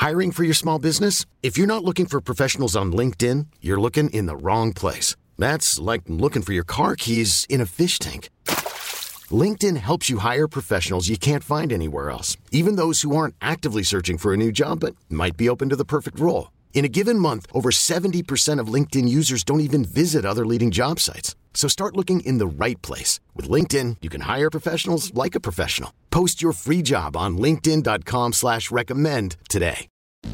Hiring for your small business? If you're not looking for professionals on LinkedIn, you're looking in the wrong place. That's like looking for your car keys in a fish tank. LinkedIn helps you hire professionals you can't find anywhere else, even those who aren't actively searching for a new job but might be open to the perfect role. In a given month, over 70% of LinkedIn users don't even visit other leading job sites. So start looking in the right place. With LinkedIn, you can hire professionals like a professional. Post your free job on linkedin.com/recommend today.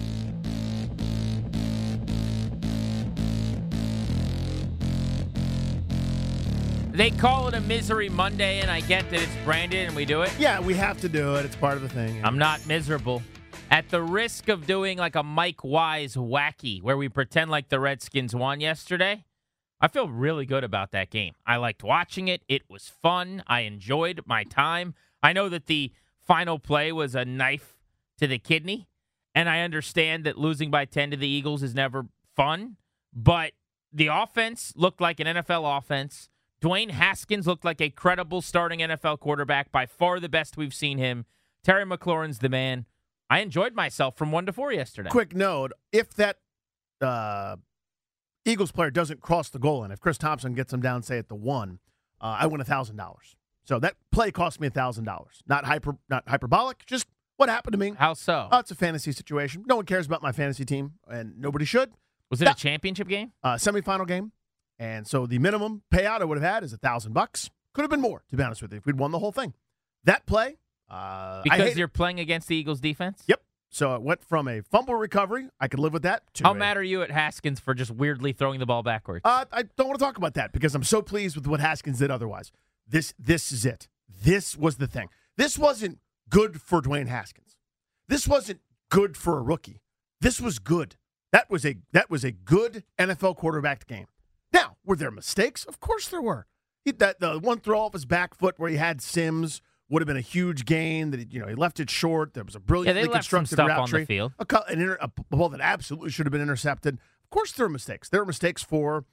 They call it a Misery Monday, and I get that it's branded and we do it. Yeah, we have to do it. It's part of the thing. I'm not miserable. At the risk of doing like a Mike Wise wacky, where we pretend like the Redskins won yesterday, I feel really good about that game. I liked watching it. It was fun. I enjoyed my time. I know that the final play was a knife to the kidney, and I understand that losing by 10 to the Eagles is never fun, but the offense looked like an NFL offense. Dwayne Haskins looked like a credible starting NFL quarterback, by far the best we've seen him. Terry McLaurin's the man. I enjoyed myself from 1 to 4 yesterday. Quick note, if that Eagles player doesn't cross the goal line, if Chris Thompson gets him down, say, at the 1, I win $1,000. So that play cost me $1,000. Not hyperbolic, just what happened to me. How so? It's a fantasy situation. No one cares about my fantasy team, and nobody should. Was it a championship game? Semifinal game. And so the minimum payout I would have had is $1,000. Could have been more, to be honest with you, if we'd won the whole thing. That play, because you're playing against the Eagles defense? Yep. So it went from a fumble recovery, I could live with that. How mad are you at Haskins for just weirdly throwing the ball backwards? I don't want to talk about that because I'm so pleased with what Haskins did otherwise. This is it. This was the thing. This wasn't good for Dwayne Haskins. This wasn't good for a rookie. This was good. That was a good NFL quarterback game. Now, were there mistakes? Of course there were. The one throw off his back foot where he had Sims would have been a huge gain. That he left it short. There was a brilliantly constructed route on tree. The field. A ball that absolutely should have been intercepted. Of course, there were mistakes. There were mistakes for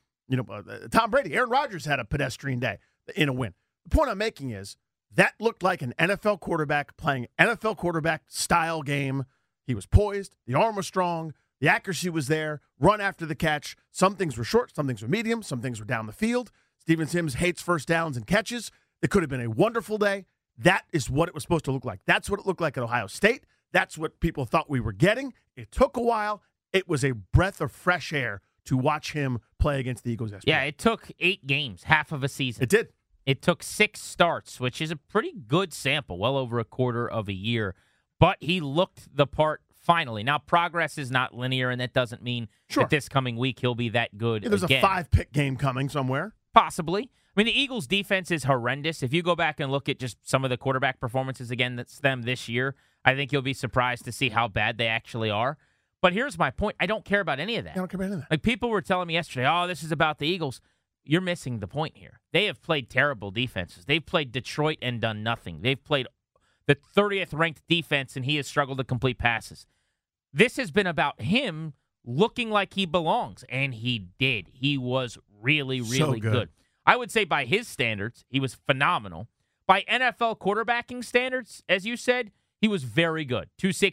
Tom Brady. Aaron Rodgers had a pedestrian day in a win. The point I'm making is that looked like an NFL quarterback playing NFL quarterback style game. He was poised. The arm was strong. The accuracy was there. Run after the catch. Some things were short. Some things were medium. Some things were down the field. Steven Sims hates first downs and catches. It could have been a wonderful day. That is what it was supposed to look like. That's what it looked like at Ohio State. That's what people thought we were getting. It took a while. It was a breath of fresh air to watch him play against the Eagles yesterday. Yeah, it took 8 games, half of a season. It did. It took 6 starts, which is a pretty good sample, well over a quarter of a year. But he looked the part finally. Now, progress is not linear, and that doesn't mean that this coming week he'll be that good there's again. A 5-pick game coming somewhere. Possibly. I mean, the Eagles' defense is horrendous. If you go back and look at just some of the quarterback performances against them this year, I think you'll be surprised to see how bad they actually are. But here's my point. I don't care about any of that. I don't care about any of that. Like, people were telling me yesterday, this is about the Eagles. You're missing the point here. They have played terrible defenses. They've played Detroit and done nothing. They've played the 30th ranked defense, and he has struggled to complete passes. This has been about him looking like he belongs, and he did. He was really, really good. I would say by his standards, he was phenomenal. By NFL quarterbacking standards, as you said, he was very good.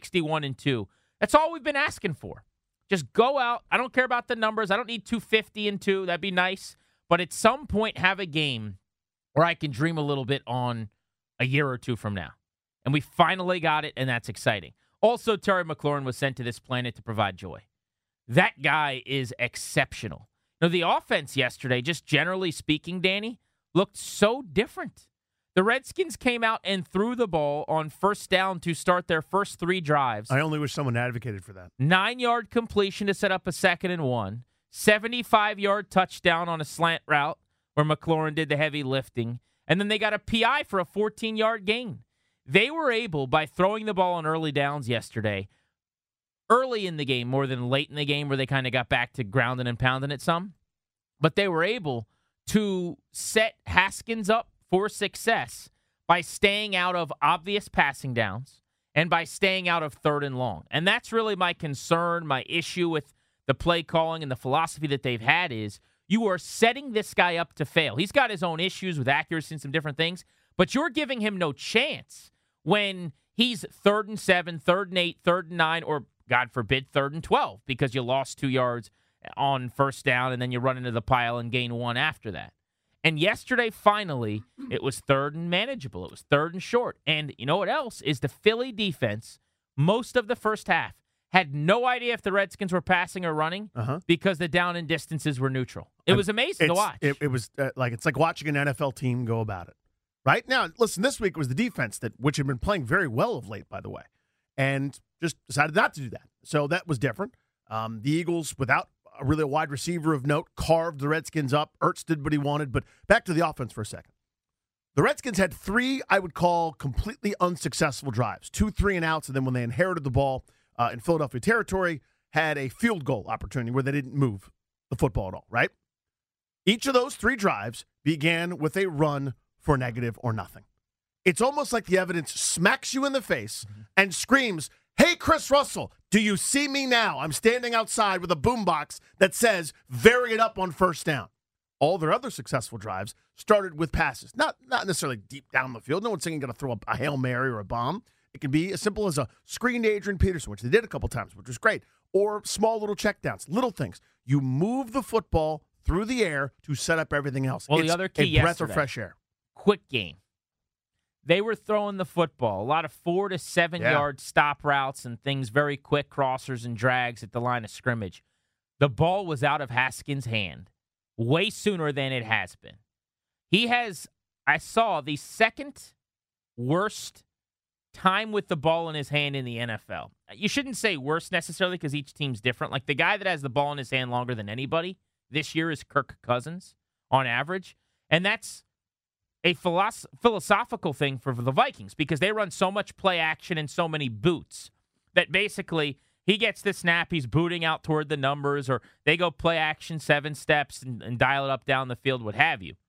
261-2. That's all we've been asking for. Just go out. I don't care about the numbers. I don't need 250-2. That'd be nice. But at some point, have a game where I can dream a little bit on a year or two from now. And we finally got it, and that's exciting. Also, Terry McLaurin was sent to this planet to provide joy. That guy is exceptional. Now, the offense yesterday, just generally speaking, Danny, looked so different. The Redskins came out and threw the ball on first down to start their first 3 drives. I only wish someone advocated for that. 9-yard completion to set up a 2nd and 1. 75-yard touchdown on a slant route where McLaurin did the heavy lifting. And then they got a PI for a 14-yard gain. They were able, by throwing the ball on early downs yesterday, early in the game more than late in the game where they kind of got back to grounding and pounding it some, but they were able to set Haskins up for success by staying out of obvious passing downs and by staying out of 3rd and long. And that's really my concern, my issue with the play calling and the philosophy that they've had is you are setting this guy up to fail. He's got his own issues with accuracy and some different things, but you're giving him no chance when he's 3rd and 7, 3rd and 8, 3rd and 9, or God forbid, 3rd and 12 because you lost 2 yards on first down and then you run into the pile and gain 1 after that. And yesterday, finally, it was 3rd and manageable. It was 3rd and short. And you know what else is the Philly defense, most of the first half, had no idea if the Redskins were passing or running because the down and distances were neutral. It was amazing to watch. It was it's like watching an NFL team go about it. Right? Now, listen, this week was the defense, which had been playing very well of late, by the way, and just decided not to do that. So that was different. The Eagles, without a wide receiver of note, carved the Redskins up. Ertz did what he wanted, but back to the offense for a second. The Redskins had 3, I would call, completely unsuccessful drives, 2 3-and-outs, and then when they inherited the ball in Philadelphia territory, had a field goal opportunity where they didn't move the football at all, right? Each of those 3 drives began with a run for negative or nothing. It's almost like the evidence smacks you in the face and screams, "Hey, Chris Russell, do you see me now? I'm standing outside with a boombox that says, vary it up on first down." All their other successful drives started with passes, not necessarily deep down the field. No one's saying you're going to throw a Hail Mary or a bomb. It can be as simple as a screen to Adrian Peterson, which they did a couple times, which was great, or small little checkdowns, little things. You move the football through the air to set up everything else. Well, it's the other key a breath of fresh air. Quick game. They were throwing the football, a lot of 4 to 7 yard stop routes and things, very quick crossers and drags at the line of scrimmage. The ball was out of Haskins' hand way sooner than it has been. I saw the second worst time with the ball in his hand in the NFL. You shouldn't say worst necessarily because each team's different. Like the guy that has the ball in his hand longer than anybody this year is Kirk Cousins on average. And that's a philosophical thing for the Vikings because they run so much play action and so many boots that basically he gets the snap, he's booting out toward the numbers, or they go play action 7 steps and dial it up down the field, what have you.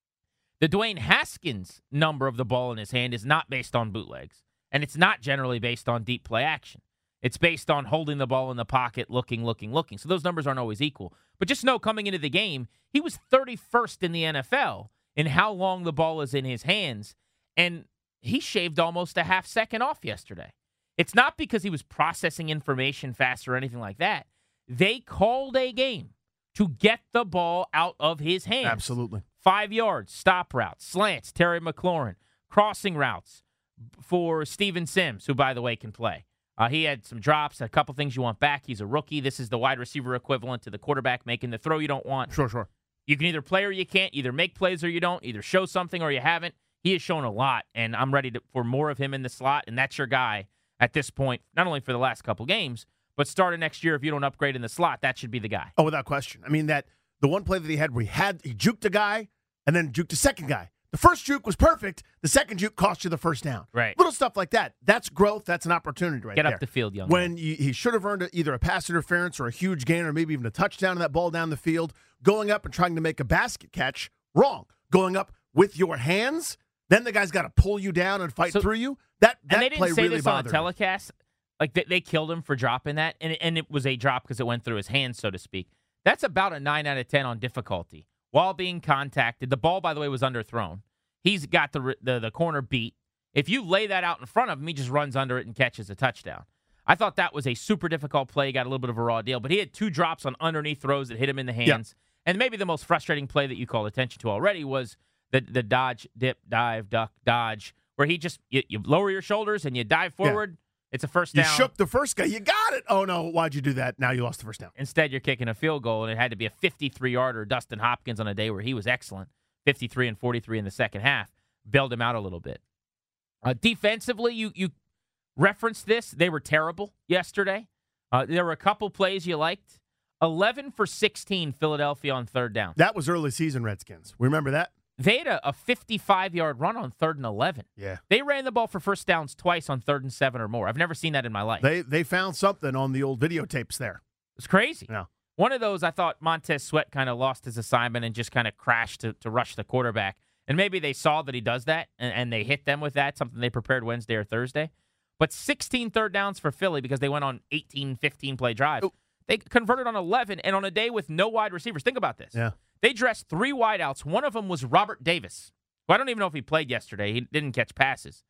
The Dwayne Haskins number of the ball in his hand is not based on bootlegs, and it's not generally based on deep play action. It's based on holding the ball in the pocket, looking. So those numbers aren't always equal. But just know coming into the game, he was 31st in the NFL in how long the ball is in his hands, and he shaved almost a half second off yesterday. It's not because he was processing information faster or anything like that. They called a game to get the ball out of his hands. Absolutely. 5 yards, stop routes, slants, Terry McLaurin, crossing routes for Steven Sims, who, by the way, can play. He had some drops, a couple things you want back. He's a rookie. This is the wide receiver equivalent to the quarterback making the throw you don't want. Sure. You can either play or you can't, either make plays or you don't, either show something or you haven't. He has shown a lot, and I'm ready for more of him in the slot, and that's your guy at this point, not only for the last couple games, but starting next year, if you don't upgrade in the slot, that should be the guy. Oh, without question. I mean, the one play that he had where he juked a guy and then juked a second guy. The first juke was perfect. The second juke cost you the first down. Right. Little stuff like that. That's growth. That's an opportunity right there. Get up the field, young man. When man. he should have earned either a pass interference or a huge gain or maybe even a touchdown on that ball down the field. Going up and trying to make a basket catch, wrong. Going up with your hands, then the guy's got to pull you down and fight through you. That and they play didn't say really this on bothered a telecast. Like they killed him for dropping that, and it was a drop because it went through his hands, so to speak. That's about a 9 out of 10 on difficulty. While being contacted, the ball, by the way, was underthrown. He's got the corner beat. If you lay that out in front of him, he just runs under it and catches a touchdown. I thought that was a super difficult play. He got a little bit of a raw deal, but he had 2 drops on underneath throws that hit him in the hands. Yep. And maybe the most frustrating play that you called attention to already was the dodge, dip, dive, duck, dodge, where he just you lower your shoulders and you dive forward. Yeah. It's a first down. You shook the first guy. You got it. Oh, no. Why'd you do that? Now you lost the first down. Instead, you're kicking a field goal, and it had to be a 53-yarder. Dustin Hopkins on a day where he was excellent, 53 and 43 in the second half, bailed him out a little bit. Defensively, you referenced this. They were terrible yesterday. There were a couple plays you liked. 11 for 16 Philadelphia on third down. That was early season Redskins. Remember that? They had a 55-yard run on 3rd and 11. Yeah. They ran the ball for first downs twice on 3rd and 7 or more. I've never seen that in my life. They found something on the old videotapes there. It's crazy. Yeah. One of those, I thought Montez Sweat kind of lost his assignment and just kind of crashed to rush the quarterback. And maybe they saw that he does that, and they hit them with that, something they prepared Wednesday or Thursday. But 16 third downs for Philly because they went on 18, 15-play drives. Oh. They converted on 11, and on a day with no wide receivers. Think about this. Yeah. They dressed 3 wideouts. One of them was Robert Davis, who I don't even know if he played yesterday. He didn't catch passes.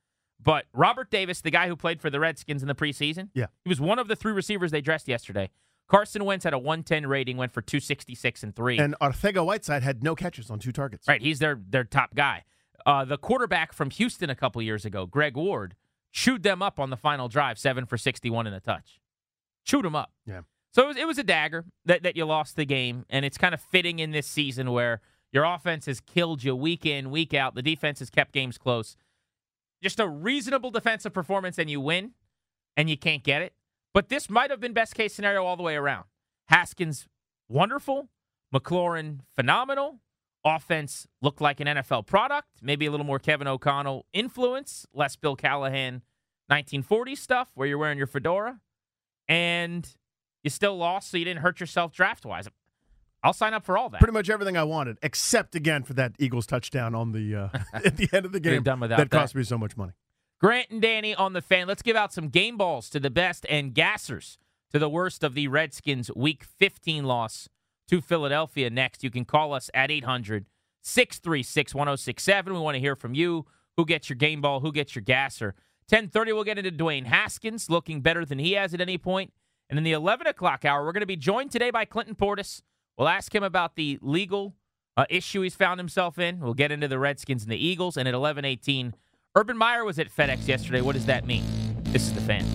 But Robert Davis, the guy who played for the Redskins in the preseason, Yeah. he was one of the 3 receivers they dressed yesterday. Carson Wentz had a 110 rating, went for 266 and 3. And Ortega-Whiteside had no catches on 2 targets. Right, he's their top guy. The quarterback from Houston a couple years ago, Greg Ward, chewed them up on the final drive, 7 for 61 and a touch. Chewed them up. Yeah. So it was a dagger that you lost the game, and it's kind of fitting in this season where your offense has killed you week in, week out. The defense has kept games close. Just a reasonable defensive performance, and you win, and you can't get it. But this might have been best-case scenario all the way around. Haskins, wonderful. McLaurin, phenomenal. Offense looked like an NFL product. Maybe a little more Kevin O'Connell influence. Less Bill Callahan 1940s stuff where you're wearing your fedora. And you still lost, so you didn't hurt yourself draft-wise. I'll sign up for all that. Pretty much everything I wanted, except, again, for that Eagles touchdown on the at the end of the game done without that cost me so much money. Grant and Danny on the Fan. Let's give out some game balls to the best and gassers to the worst of the Redskins' Week 15 loss to Philadelphia next. You can call us at 800-636-1067. We want to hear from you. Who gets your game ball? Who gets your gasser? 10:30, we'll get into Dwayne Haskins, looking better than he has at any point. And in the 11 o'clock hour, we're going to be joined today by Clinton Portis. We'll ask him about the legal issue he's found himself in. We'll get into the Redskins and the Eagles. And at 11:18, Urban Meyer was at FedEx yesterday. What does that mean? This is the Fan.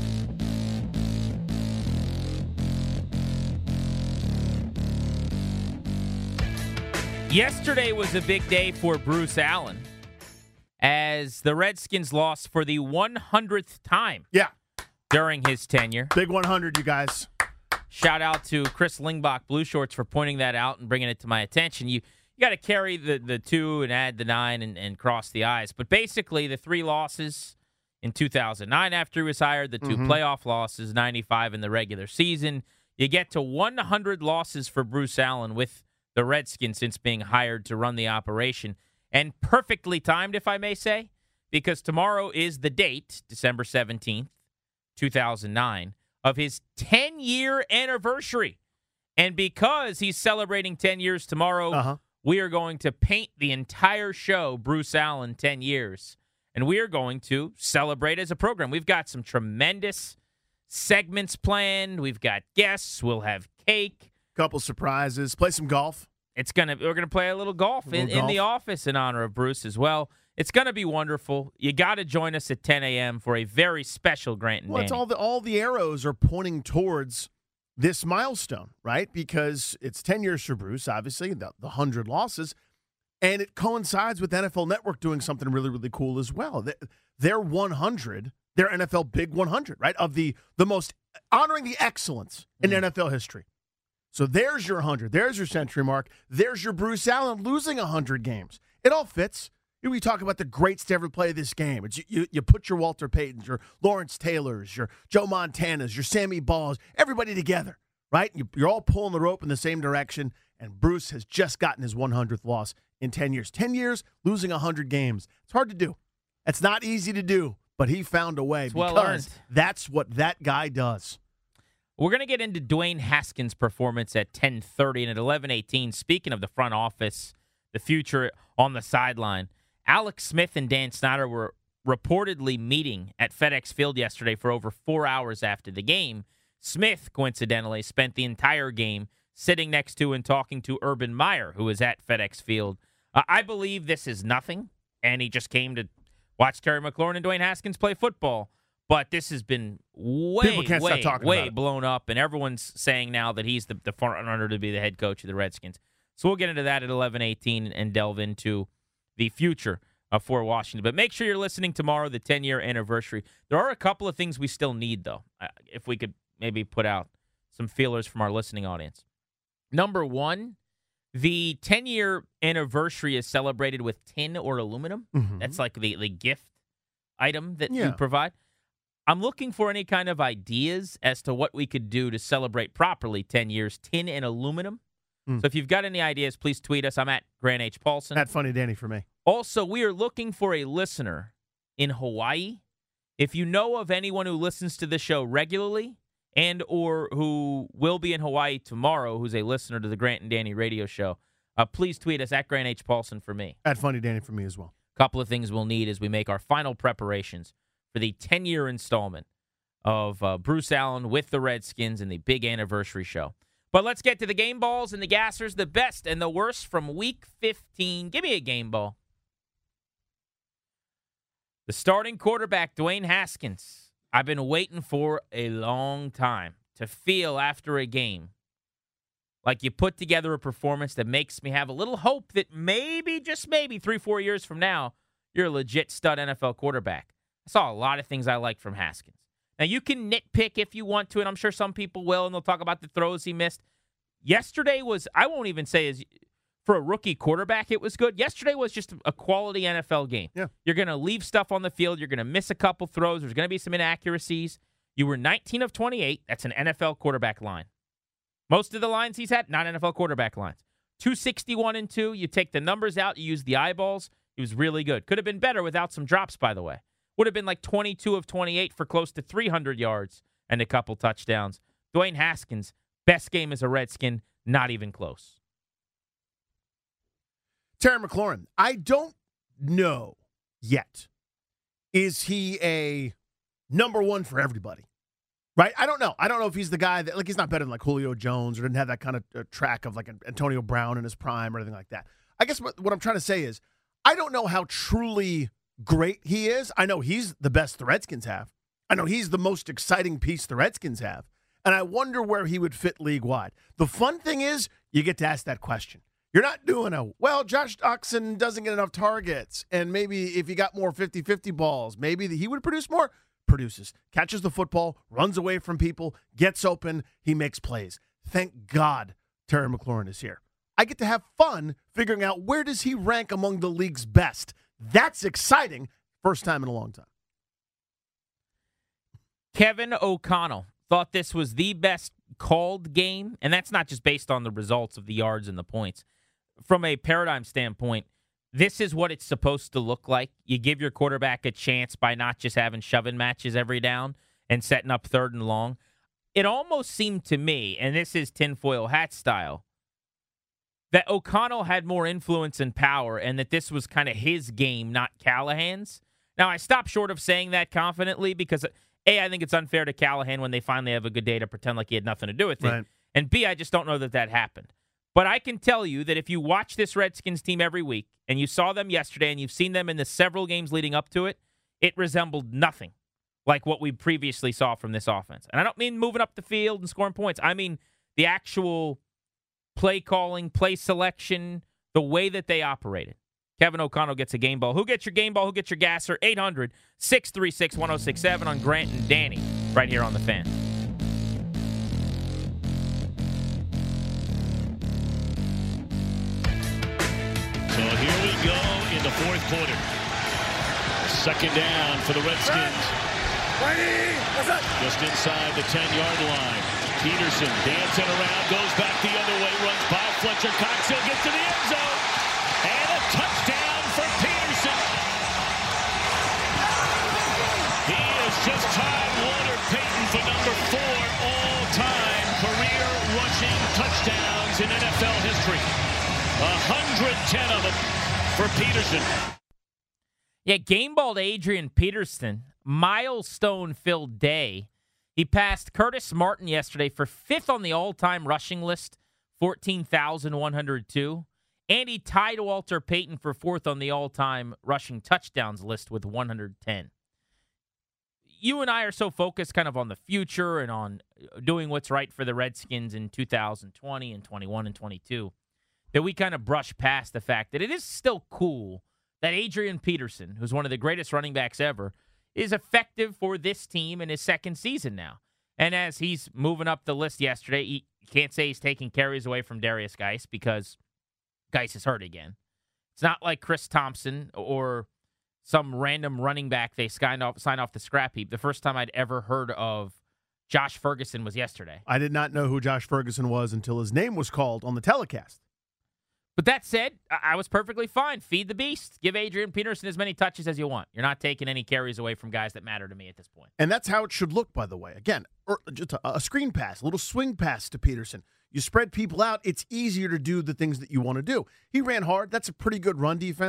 Yesterday was a big day for Bruce Allen as the Redskins lost for the 100th time during his tenure. Big 100, you guys. Shout out to Chris Lingbach, Blue Shorts, for pointing that out and bringing it to my attention. You got to carry the 2 and add the 9 and cross the I's. But basically, the 3 losses in 2009 after he was hired, the 2 playoff losses, 95 in the regular season. You get to 100 losses for Bruce Allen with the Redskins since being hired to run the operation. And perfectly timed, if I may say, because tomorrow is the date, December 17th, 2009, of his 10-year anniversary. And because he's celebrating 10 years tomorrow, we are going to paint the entire show Bruce Allen 10 years. And we are going to celebrate as a program. We've got some tremendous segments planned. We've got guests. We'll have cake. Couple surprises. Play some golf. We're gonna play a little golf in the office in honor of Bruce as well. It's gonna be wonderful. You got to join us at 10 a.m. for a very special Grant and Danny. It's all the arrows are pointing towards this milestone, right? Because it's 10 years for Bruce, obviously, the 100 losses, and it coincides with NFL Network doing something really, really cool as well. Their 100, their NFL Big 100, right? Of the most honoring the excellence in NFL history. So there's your 100. There's your century mark. There's your Bruce Allen losing 100 games. It all fits. We talk about the greats to ever play this game. It's you put your Walter Paytons, your Lawrence Taylors, your Joe Montanas, your Sammy Balls, everybody together, right? You're all pulling the rope in the same direction, and Bruce has just gotten his 100th loss in 10 years. 10 years, losing 100 games. It's hard to do. It's not easy to do, but he found a way because that's what that guy does. We're going to get into Dwayne Haskins' performance at 10:30 and at 11:18. Speaking of the front office, the future on the sideline, Alex Smith and Dan Snyder were reportedly meeting at FedEx Field yesterday for over 4 hours after the game. Smith, coincidentally, spent the entire game sitting next to and talking to Urban Meyer, who was at FedEx Field. I believe this is nothing, and he just came to watch Terry McLaurin and Dwayne Haskins play football. But this has been way blown up, and everyone's saying now that he's the front runner to be the head coach of the Redskins. So we'll get into that at 11:18 and delve into the future for Washington. But make sure you're listening tomorrow, the 10-year anniversary. There are a couple of things we still need, though, if we could maybe put out some feelers from our listening audience. Number one, the 10-year anniversary is celebrated with tin or aluminum. That's like the gift item that you provide. I'm looking for any kind of ideas as to what we could do to celebrate properly 10 years, tin and aluminum. So if you've got any ideas, please tweet us. I'm at Grant H. Paulson. At Funny Danny for me. Also, we are looking for a listener in Hawaii. If you know of anyone who listens to the show regularly and or who will be in Hawaii tomorrow who's a listener to the Grant and Danny radio show, please tweet us at Grant H. Paulson for me. At Funny Danny for me as well. A couple of things we'll need as we make our final preparations for the 10-year installment of Bruce Allen with the Redskins and the big anniversary show. But let's get to the game balls and the gassers, the best and the worst from Week 15. Give me a game ball. The starting quarterback, Dwayne Haskins. I've been waiting for a long time to feel after a game like you put together a performance that makes me have a little hope that maybe, just maybe, 3-4 years from now, you're a legit stud NFL quarterback. I saw a lot of things I like from Haskins. Now, you can nitpick if you want to, and I'm sure some people will, and they'll talk about the throws he missed. Yesterday was, I won't even say for a rookie quarterback, it was good. Yesterday was just a quality NFL game. Yeah. You're going to leave stuff on the field. You're going to miss a couple throws. There's going to be some inaccuracies. You were 19 of 28. That's an NFL quarterback line. Most of the lines he's had, not NFL quarterback lines. 261 and 2. You take the numbers out. You use the eyeballs. He was really good. Could have been better without some drops, by the way. Would have been like 22 of 28 for close to 300 yards and a couple touchdowns. Dwayne Haskins, best game as a Redskin, not even close. Terry McLaurin, I don't know yet. Is he a number one for everybody? Right? I don't know. I don't know if he's the guy that, like, he's not better than like Julio Jones or didn't have that kind of track of like Antonio Brown in his prime or anything like that. I guess what I'm trying to say is I don't know how truly great he is. I know he's the best the Redskins have. I know he's the most exciting piece the Redskins have. And I wonder where he would fit league-wide. The fun thing is you get to ask that question. You're not doing Josh Doctson doesn't get enough targets, and maybe if he got more 50-50 balls, maybe he would produce more. Produces, catches the football, runs away from people, gets open, he makes plays. Thank God Terry McLaurin is here. I get to have fun figuring out where does he rank among the league's best. That's exciting. First time in a long time. Kevin O'Connell thought this was the best called game, and that's not just based on the results of the yards and the points. From a paradigm standpoint, this is what it's supposed to look like. You give your quarterback a chance by not just having shoving matches every down and setting up 3rd and long. It almost seemed to me, and this is tinfoil hat style, that O'Connell had more influence and power and that this was kind of his game, not Callahan's. Now, I stopped short of saying that confidently because, A, I think it's unfair to Callahan when they finally have a good day to pretend like he had nothing to do with it. Right. And B, I just don't know that happened. But I can tell you that if you watch this Redskins team every week, and you saw them yesterday, and you've seen them in the several games leading up to it, it resembled nothing like what we previously saw from this offense. And I don't mean moving up the field and scoring points. I mean the actual play calling, play selection, the way that they operated. Kevin O'Connell gets a game ball. Who gets your game ball? Who gets your gasser? 800-636-1067 on Grant and Danny right here on The Fan. So here we go in the 4th quarter. 2nd down for the Redskins. Just inside the 10-yard line. Peterson dancing around, goes back the other way, runs by Fletcher Cox. He'll get to the end zone. And a touchdown for Peterson. He has just tied Walter Payton for number 4 all-time career rushing touchdowns in NFL history. 110 of them for Peterson. Yeah, game ball to Adrian Peterson. Milestone-filled day. He passed Curtis Martin yesterday for 5th on the all-time rushing list, 14,102. And he tied Walter Payton for 4th on the all-time rushing touchdowns list with 110. You and I are so focused kind of on the future and on doing what's right for the Redskins in 2020 and 21 and 22 that we kind of brush past the fact that it is still cool that Adrian Peterson, who's one of the greatest running backs ever, is effective for this team in his 2nd season now. And as he's moving up the list yesterday, you can't say he's taking carries away from Darius Geis because Geis is hurt again. It's not like Chris Thompson or some random running back they signed off the scrap heap. The first time I'd ever heard of Josh Ferguson was yesterday. I did not know who Josh Ferguson was until his name was called on the telecast. But that said, I was perfectly fine. Feed the beast. Give Adrian Peterson as many touches as you want. You're not taking any carries away from guys that matter to me at this point. And that's how it should look, by the way. Again, just a screen pass, a little swing pass to Peterson. You spread people out, it's easier to do the things that you want to do. He ran hard. That's a pretty good run defense.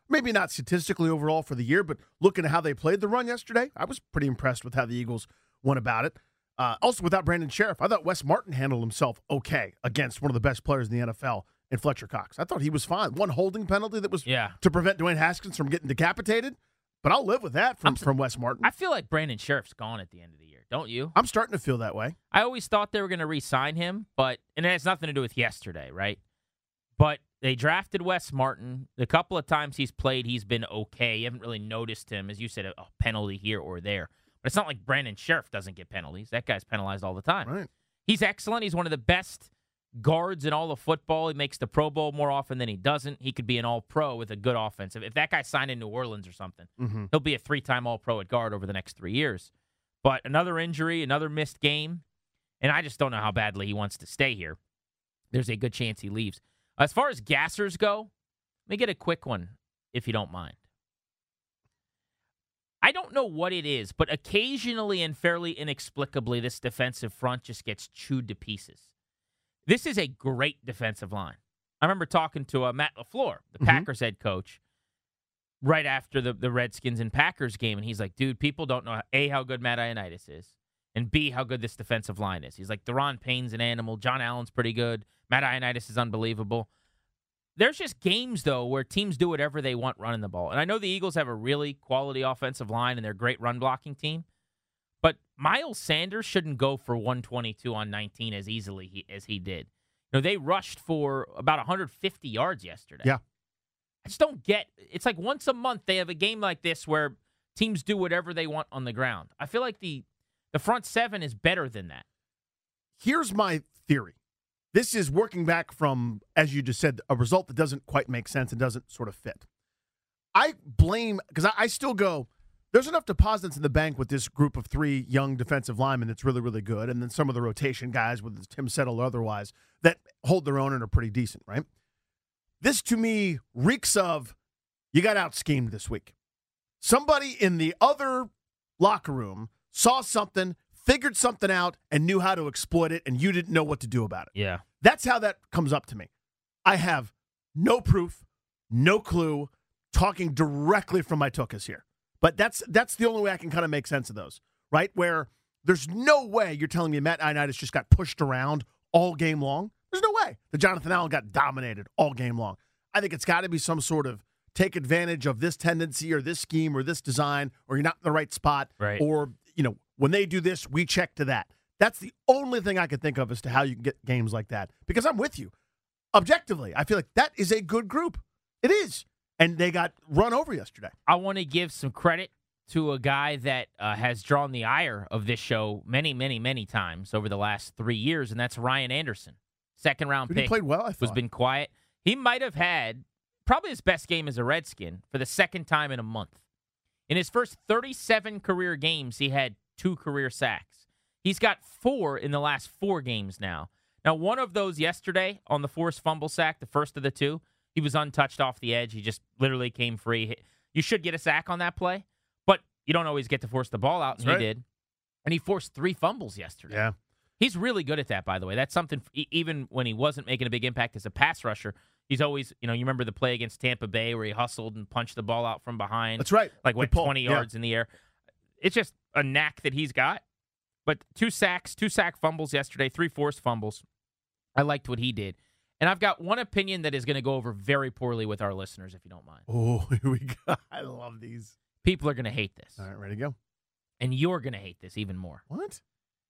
Maybe not statistically overall for the year, but looking at how they played the run yesterday, I was pretty impressed with how the Eagles went about it. Also, without Brandon Sheriff, I thought Wes Martin handled himself okay against one of the best players in the NFL in Fletcher Cox. I thought he was fine. One holding penalty that was to prevent Dwayne Haskins from getting decapitated, but I'll live with that from Wes Martin. I feel like Brandon Sheriff's gone at the end of the year, don't you? I'm starting to feel that way. I always thought they were going to re-sign him, and it has nothing to do with yesterday, right? But they drafted Wes Martin. The couple of times he's played, he's been okay. You haven't really noticed him, as you said, a penalty here or there. But it's not like Brandon Sheriff doesn't get penalties. That guy's penalized all the time. Right. He's excellent. He's one of the best guards in all of football. He makes the Pro Bowl more often than he doesn't. He could be an all-pro with a good offense. If that guy signed in New Orleans or something, he'll be a 3-time all-pro at guard over the next 3 years. But another injury, another missed game, and I just don't know how badly he wants to stay here. There's a good chance he leaves. As far as gassers go, let me get a quick one, if you don't mind. I don't know what it is, but occasionally and fairly inexplicably, this defensive front just gets chewed to pieces. This is a great defensive line. I remember talking to Matt LaFleur, the Packers head coach, right after the Redskins and Packers game, and he's like, dude, people don't know, A, how good Matt Ioannidis is, and B, how good this defensive line is. He's like, Daron Payne's an animal. John Allen's pretty good. Matt Ioannidis is unbelievable. There's just games, though, where teams do whatever they want running the ball. And I know the Eagles have a really quality offensive line, and they're a great run-blocking team. But Miles Sanders shouldn't go for 122 on 19 as easily as he did. You know, they rushed for about 150 yards yesterday. Yeah. I just don't get – it's like once a month they have a game like this where teams do whatever they want on the ground. I feel like the front seven is better than that. Here's my theory. This is working back from, as you just said, a result that doesn't quite make sense and doesn't sort of fit. I blame, because I still go, there's enough deposits in the bank with this group of 3 young defensive linemen that's really, really good, and then some of the rotation guys, whether it's Tim Settle or otherwise, that hold their own and are pretty decent, right? This, to me, reeks of, you got out-schemed this week. Somebody in the other locker room saw something, figured something out, and knew how to exploit it, and you didn't know what to do about it. Yeah. That's how that comes up to me. I have no proof, no clue, talking directly from my tuchus here. But that's the only way I can kind of make sense of those, right? Where there's no way you're telling me Matt Ioannidis just got pushed around all game long. There's no way that Jonathan Allen got dominated all game long. I think it's got to be some sort of take advantage of this tendency or this scheme or this design, or you're not in the right spot, right? Or, when they do this, we check to that. That's the only thing I can think of as to how you can get games like that. Because I'm with you. Objectively, I feel like that is a good group. It is. And they got run over yesterday. I want to give some credit to a guy that has drawn the ire of this show many, many, many times over the last 3 years, and that's Ryan Anderson. Second-round pick. He played well, I thought. Has been quiet. He might have had probably his best game as a Redskin for the second time in a month. In his first 37 career games, he had 2 career sacks. He's got 4 in the last 4 games now. Now, one of those yesterday on the forced fumble sack, the first of the 2, he was untouched off the edge. He just literally came free. You should get a sack on that play, but you don't always get to force the ball out, and he did. And he forced 3 fumbles yesterday. Yeah. He's really good at that, by the way. That's something, even when he wasn't making a big impact as a pass rusher, he's always, you remember the play against Tampa Bay where he hustled and punched the ball out from behind. That's right. Like went 20 yards in the air. It's just a knack that he's got. But 2 sacks, 2 sack fumbles yesterday, 3 forced fumbles. I liked what he did. And I've got one opinion that is going to go over very poorly with our listeners, if you don't mind. Oh, here we go. I love these. People are going to hate this. All right, ready to go. And you're going to hate this even more. What?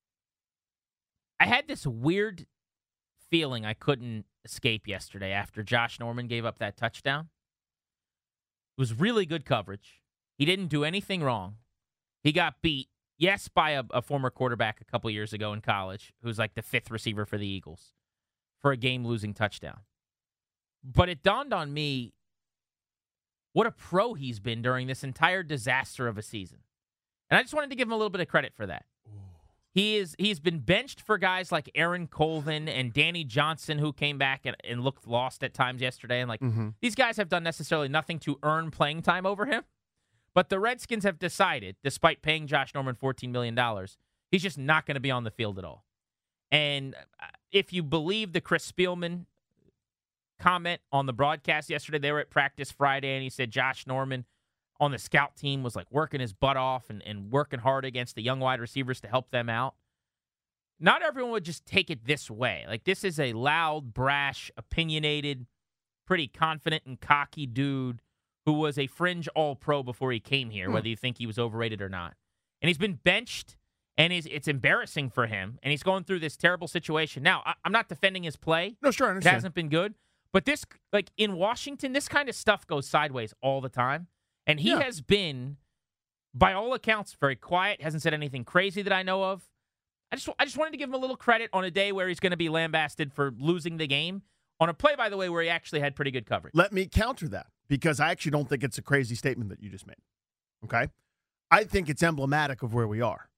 I had this weird feeling I couldn't escape yesterday after Josh Norman gave up that touchdown. It was really good coverage. He didn't do anything wrong. He got beat, yes, by a former quarterback a couple years ago in college, who's like the 5th receiver for the Eagles, for a game-losing touchdown. But it dawned on me what a pro he's been during this entire disaster of a season. And I just wanted to give him a little bit of credit for that. He's been benched for guys like Aaron Colvin and Danny Johnson, who came back and looked lost at times yesterday. And these guys have done necessarily nothing to earn playing time over him. But the Redskins have decided, despite paying Josh Norman $14 million, he's just not going to be on the field at all. And if you believe the Chris Spielman comment on the broadcast yesterday. They were at practice Friday, and he said Josh Norman on the scout team was like working his butt off and working hard against the young wide receivers to help them out. Not everyone would just take it this way. Like, this is a loud, brash, opinionated, pretty confident and cocky dude who was a fringe all-pro before he came here, whether you think he was overrated or not. And he's been benched, and it's embarrassing for him, and he's going through this terrible situation. Now, I'm not defending his play. No, sure, I It understand. hasn't been good. But this, like, in Washington, this kind of stuff goes sideways all the time. And he has been, by all accounts, very quiet, hasn't said anything crazy that I know of. I just wanted to give him a little credit on a day where he's going to be lambasted for losing the game, on a play, by the way, where he actually had pretty good coverage. Let me counter that, because I actually don't think it's a crazy statement that you just made. Okay? I think it's emblematic of where we are.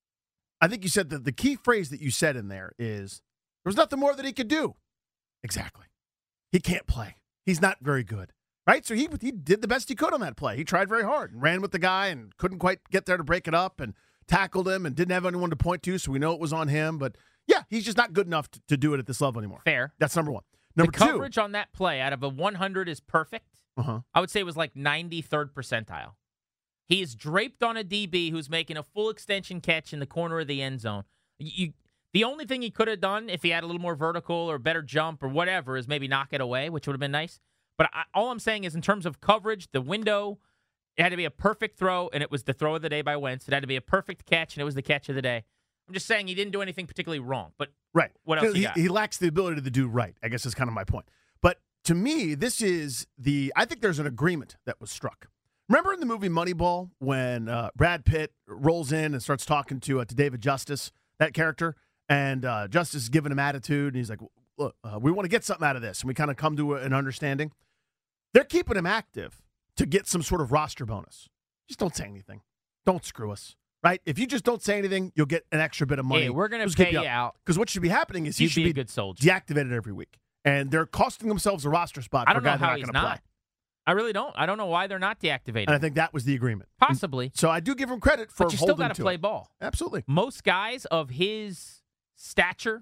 I think you said that the key phrase that you said in there is, there was nothing more that he could do. Exactly. He can't play. He's not very good. Right? So he did the best he could on that play. He tried very hard and ran with the guy and couldn't quite get there to break it up and tackled him and didn't have anyone to point to, so we know it was on him. But, yeah, he's just not good enough to do it at this level anymore. Fair. That's number one. Number the two. coverage on that play out of a 100 is perfect. I would say it was like 93rd percentile. He is draped on a DB who's making a full extension catch in the corner of the end zone. The only thing he could have done if he had a little more vertical or better jump or whatever is maybe knock it away, which would have been nice. But all I'm saying is in terms of coverage, the window, it had to be a perfect throw, and it was the throw of the day by Wentz. It had to be a perfect catch, and it was the catch of the day. I'm just saying he didn't do anything particularly wrong. But right. What else you got? He lacks the ability to do right, I guess is kind of my point. But to me, this is I think there's an agreement that was struck. Remember in the movie Moneyball when Brad Pitt rolls in and starts talking to David Justice, that character, and Justice is giving him attitude, and he's like, look, we want to get something out of this, and we kind of come to an understanding. They're keeping him active to get some sort of roster bonus. Just don't say anything. Don't screw us, right? If you just don't say anything, you'll get an extra bit of money. Hey, we're going to pay you out. Because what should be happening is he should be be a good soldier. Deactivated every week. And they're costing themselves a roster spot for a guy they're not going to play. I really don't. I don't know why they're not deactivated. And I think that was the agreement. Possibly. So I do give him credit for holding to it. But you still got to play ball. Absolutely. Most guys of his stature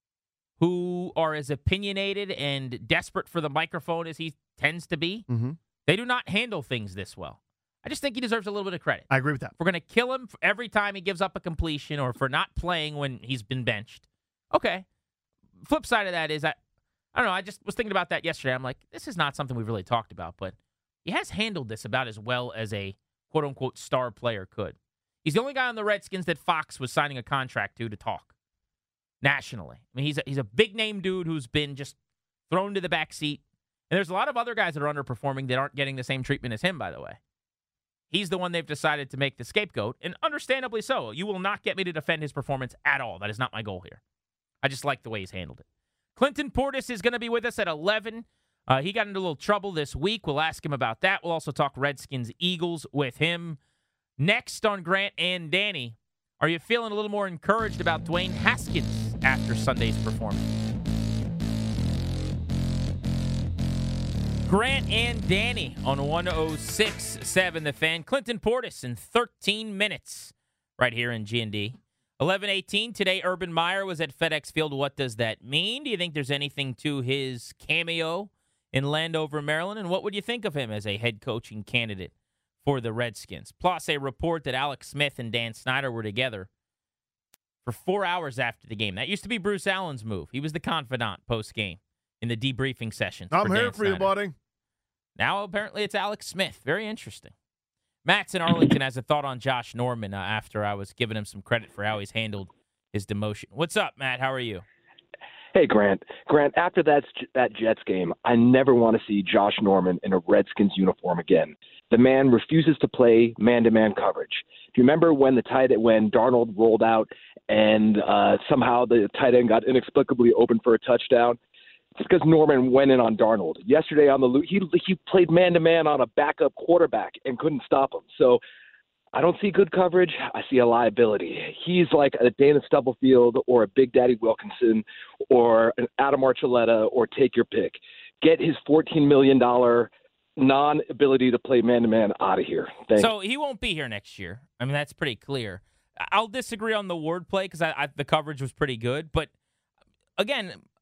who are as opinionated and desperate for the microphone as he tends to be, they do not handle things this well. I just think he deserves a little bit of credit. I agree with that. If we're going to kill him for every time he gives up a completion or for not playing when he's been benched. Okay. Flip side of that is, I don't know, I just was thinking about that yesterday. I'm like, this is not something we've really talked about, but he has handled this about as well as a quote-unquote star player could. He's the only guy on the Redskins that Fox was signing a contract to talk nationally. I mean, he's a big-name dude who's been just thrown to the back seat. And there's a lot of other guys that are underperforming that aren't getting the same treatment as him, by the way. He's the one they've decided to make the scapegoat, and understandably so. You will not get me to defend his performance at all. That is not my goal here. I just like the way he's handled it. Clinton Portis is going to be with us at 11. He got into a little trouble this week. We'll ask him about that. We'll also talk Redskins-Eagles with him. Next on Grant and Danny, are you feeling a little more encouraged about Dwayne Haskins after Sunday's performance? Grant and Danny on 106.7 The Fan. Clinton Portis in 13 minutes right here in G&D. 11:18 today, Urban Meyer was at FedEx Field. What does that mean? Do you think there's anything to his cameo in Landover, Maryland? And what would you think of him as a head coaching candidate for the Redskins? Plus, a report that Alex Smith and Dan Snyder were together for 4 hours after the game. That used to be Bruce Allen's move. He was the confidant post-game in the debriefing sessions. I'm here for you, buddy. Now, apparently, it's Alex Smith. Very interesting. Matt's in Arlington has a thought on Josh Norman after I was giving him some credit for how he's handled his demotion. What's up, Matt? How are you? Hey, Grant. Grant, after that Jets game, I never want to see Josh Norman in a Redskins uniform again. The man refuses to play man-to-man coverage. Do you remember when Darnold rolled out and somehow the tight end got inexplicably open for a touchdown? It's because Norman went in on Darnold. Yesterday on the he played man-to-man on a backup quarterback and couldn't stop him. So I don't see good coverage. I see a liability. He's like a Dana Stubblefield or a Big Daddy Wilkinson or an Adam Archuleta or take your pick. Get his $14 million non-ability to play man-to-man out of here. Thanks. So he won't be here next year. I mean, that's pretty clear. I'll disagree on the wordplay because the coverage was pretty good. But, again,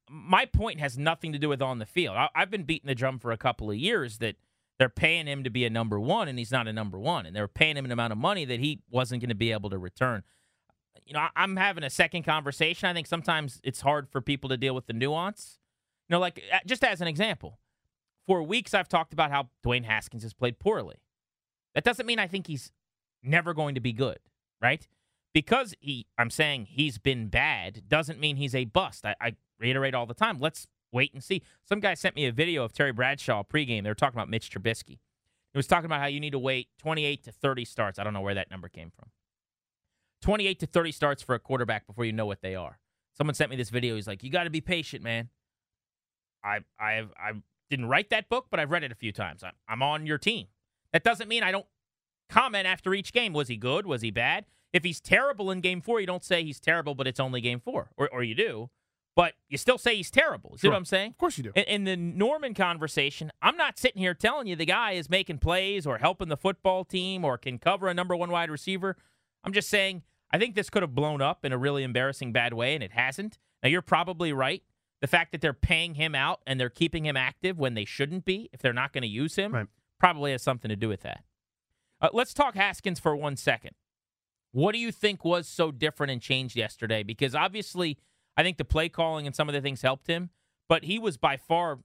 my point has nothing to do with on the field. I've been beating the drum for a couple of years that they're paying him to be a number one, and he's not a number one. And they're paying him an amount of money that he wasn't going to be able to return. I'm having a second conversation. I think sometimes it's hard for people to deal with the nuance. Like, just as an example, for weeks I've talked about how Dwayne Haskins has played poorly. That doesn't mean I think he's never going to be good, right? Because I'm saying he's been bad doesn't mean he's a bust. I reiterate all the time. Let's wait and see. Some guy sent me a video of Terry Bradshaw pregame. They were talking about Mitch Trubisky. He was talking about how you need to wait 28 to 30 starts. I don't know where that number came from. 28 to 30 starts for a quarterback before you know what they are. Someone sent me this video. He's like, you got to be patient, man. I didn't write that book, but I've read it a few times. I'm on your team. That doesn't mean I don't comment after each game. Was he good? Was he bad? If he's terrible in game 4, you don't say he's terrible, but it's only game 4. Or you do, but you still say he's terrible. See what I'm saying? Of course you do. In the Norman conversation, I'm not sitting here telling you the guy is making plays or helping the football team or can cover a number 1 wide receiver. I'm just saying I think this could have blown up in a really embarrassing bad way, and it hasn't. Now, you're probably right. The fact that they're paying him out and they're keeping him active when they shouldn't be, if they're not going to use him, probably has something to do with that. Let's talk Haskins for 1 second. What do you think was so different and changed yesterday? Because obviously, I think the play calling and some of the things helped him, but he was by far,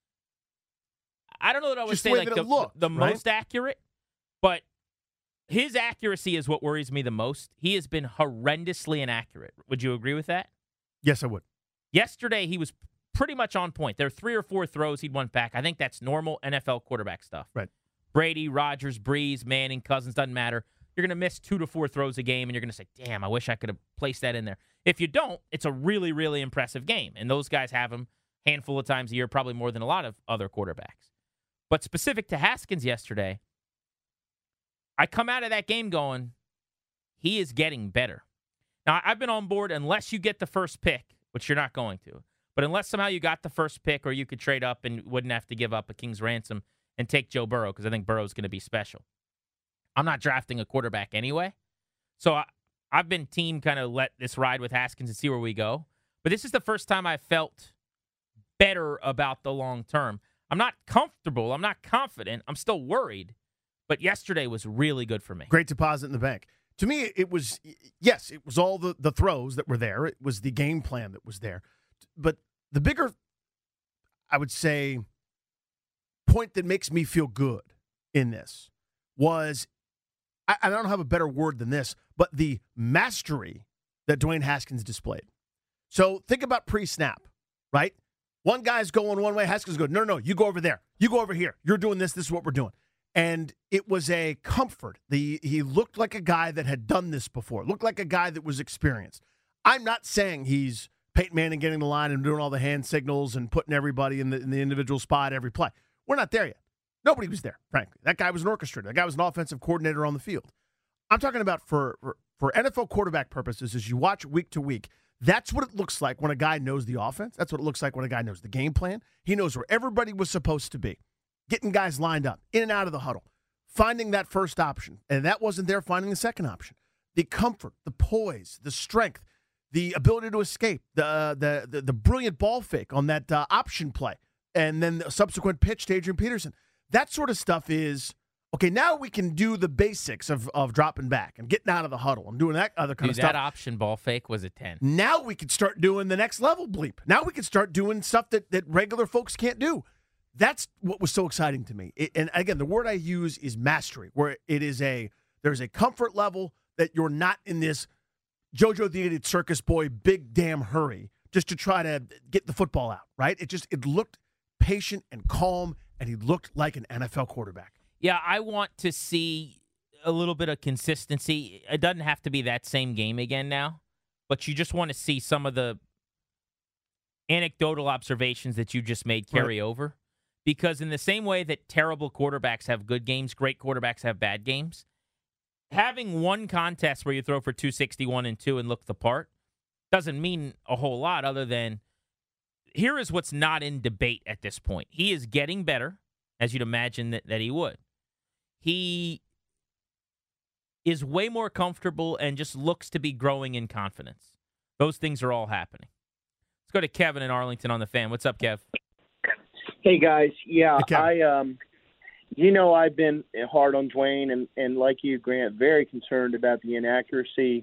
I don't know that I would say like the most accurate, but his accuracy is what worries me the most. He has been horrendously inaccurate. Would you agree with that? Yes, I would. Yesterday, he was pretty much on point. There are 3 or 4 throws he'd went back. I think that's normal NFL quarterback stuff. Right. Brady, Rodgers, Breeze, Manning, Cousins, doesn't matter. You're going to miss 2 to 4 throws a game, and you're going to say, damn, I wish I could have placed that in there. If you don't, it's a really, really impressive game. And those guys have them a handful of times a year, probably more than a lot of other quarterbacks. But specific to Haskins yesterday, I come out of that game going, he is getting better. Now, I've been on board unless you get the first pick, which you're not going to. But unless somehow you got the first pick or you could trade up and wouldn't have to give up a king's ransom and take Joe Burrow, because I think Burrow's going to be special. I'm not drafting a quarterback anyway. So I've been team kind of let this ride with Haskins and see where we go. But this is the first time I felt better about the long term. I'm not comfortable. I'm not confident. I'm still worried. But yesterday was really good for me. Great deposit in the bank. To me, it was, yes, it was all the throws that were there. It was the game plan that was there. But the bigger, I would say, point that makes me feel good in this was, I don't have a better word than this, but the mastery that Dwayne Haskins displayed. So think about pre-snap, right? One guy's going one way, Haskins goes, no, you go over there. You go over here. You're doing this. This is what we're doing. And it was a comfort. He looked like a guy that had done this before, looked like a guy that was experienced. I'm not saying he's Peyton Manning getting the line and doing all the hand signals and putting everybody in the individual spot every play. We're not there yet. Nobody was there, frankly. That guy was an orchestrator. That guy was an offensive coordinator on the field. I'm talking about for NFL quarterback purposes, as you watch week to week, that's what it looks like when a guy knows the offense. That's what it looks like when a guy knows the game plan. He knows where everybody was supposed to be. Getting guys lined up, in and out of the huddle, finding that first option. And that wasn't there, finding the second option. The comfort, the poise, the strength, the ability to escape, the brilliant ball fake on that option play, and then the subsequent pitch to Adrian Peterson. That sort of stuff is, okay, now we can do the basics of dropping back and getting out of the huddle and doing that other kind of stuff. That option ball fake was a 10. Now we can start doing the next level bleep. Now we can start doing stuff that regular folks can't do. That's what was so exciting to me. And again, the word I use is mastery, where there's a comfort level that you're not in this JoJo the Idiot Circus Boy big damn hurry just to try to get the football out, right? It looked patient and calm, and he looked like an NFL quarterback. Yeah, I want to see a little bit of consistency. It doesn't have to be that same game again now, but you just want to see some of the anecdotal observations that you just made carry over. Because in the same way that terrible quarterbacks have good games, great quarterbacks have bad games, having one contest where you throw for 261 and 2 and look the part doesn't mean a whole lot other than here is what's not in debate at this point. He is getting better, as you'd imagine that he would. He is way more comfortable and just looks to be growing in confidence. Those things are all happening. Let's go to Kevin in Arlington on the Fan. What's up, Kev? Hey, guys. Yeah, Hey, Kevin. I've been hard on Dwayne, and like you, Grant, very concerned about the inaccuracy.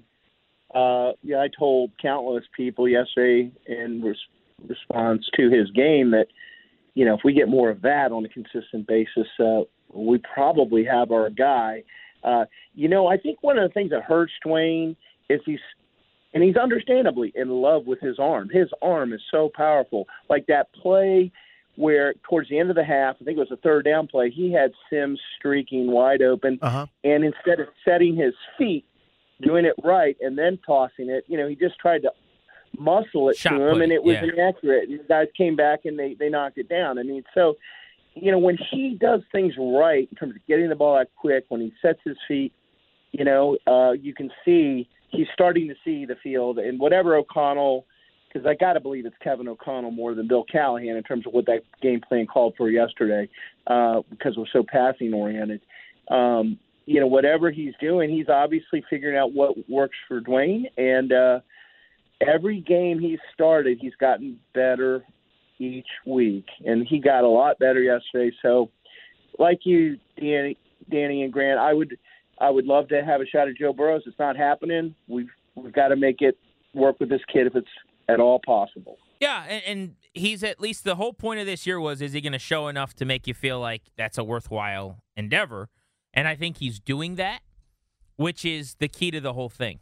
I told countless people yesterday in response to his game that, if we get more of that on a consistent basis, we probably have our guy. I think one of the things that hurts Dwayne is he's understandably in love with his arm. His arm is so powerful. Like that play where towards the end of the half, I think it was a third down play, he had Sims streaking wide open, and instead of setting his feet, doing it right, and then tossing it, he just tried to muscle it Shot to him, put, and it was yeah. inaccurate. The guys came back, and they knocked it down. I mean, so, when he does things right in terms of getting the ball out quick, when he sets his feet, you can see he's starting to see the field, and whatever O'Connell – because I got to believe it's Kevin O'Connell more than Bill Callahan in terms of what that game plan called for yesterday, because we're so passing oriented. Whatever he's doing, he's obviously figuring out what works for Dwayne. And every game he's started, he's gotten better each week, and he got a lot better yesterday. So, like you, Danny and Grant, I would love to have a shot at Joe Burrow. It's not happening. We've got to make it work with this kid if it's at all possible. Yeah, and he's at least the whole point of this year was, is he going to show enough to make you feel like that's a worthwhile endeavor? And I think he's doing that, which is the key to the whole thing.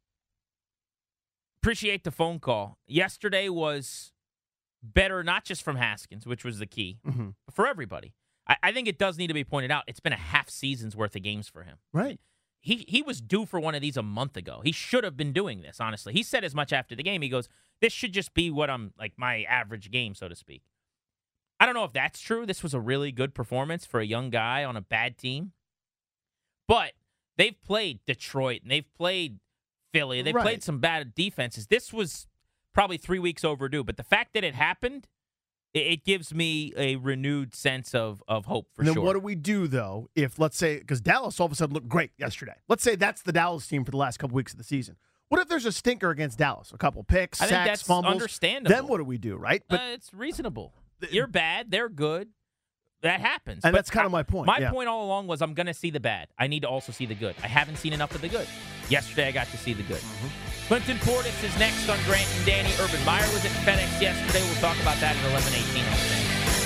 Appreciate the phone call. Yesterday was better, not just from Haskins, which was the key, but for everybody. I think it does need to be pointed out, it's been a half season's worth of games for him. Right. He was due for one of these a month ago. He should have been doing this, honestly. He said as much after the game. He goes, this should just be what I'm, like, my average game, so to speak. I don't know if that's true. This was a really good performance for a young guy on a bad team. But they've played Detroit, and they've played Philly. They've played some bad defenses. This was probably 3 weeks overdue. But the fact that it happened, it gives me a renewed sense of hope for sure. Then what do we do, though, if, let's say, because Dallas all of a sudden looked great yesterday. Let's say that's the Dallas team for the last couple weeks of the season. What if there's a stinker against Dallas? A couple picks, I think sacks, that's fumbles. understandable. Then what do we do, right? But it's reasonable. You're bad. They're good. That happens. And But that's kind of my point. My point all along was I'm going to see the bad. I need to also see the good. I haven't seen enough of the good. Yesterday, I got to see the good. Clinton Portis is next on Grant and Danny. Urban Meyer was at FedEx yesterday. We'll talk about that at 11:18 on the Fan.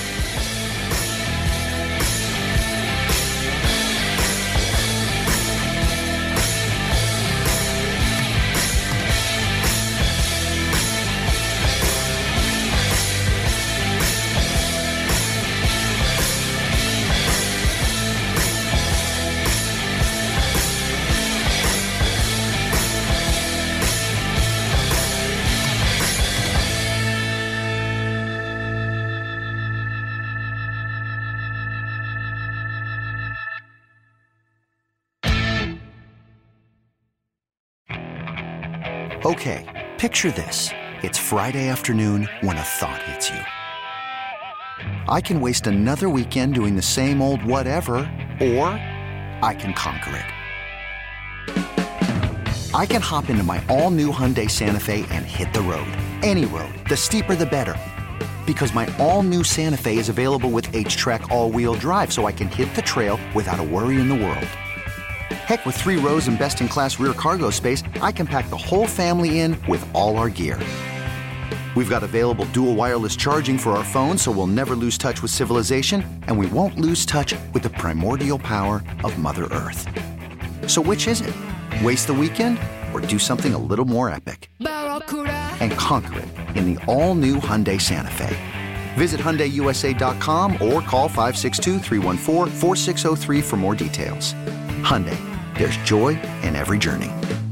Okay, picture this. It's Friday afternoon when a thought hits you. I can waste another weekend doing the same old whatever, or I can conquer it. I can hop into my all-new Hyundai Santa Fe and hit the road. Any road. The steeper, the better. Because my all-new Santa Fe is available with H-Track all-wheel drive, so I can hit the trail without a worry in the world. Heck, with 3 rows and best-in-class rear cargo space, I can pack the whole family in with all our gear. We've got available dual wireless charging for our phones, so we'll never lose touch with civilization, and we won't lose touch with the primordial power of Mother Earth. So which is it? Waste the weekend or do something a little more epic? And conquer it in the all-new Hyundai Santa Fe. Visit HyundaiUSA.com or call 562-314-4603 for more details. Hyundai, there's joy in every journey.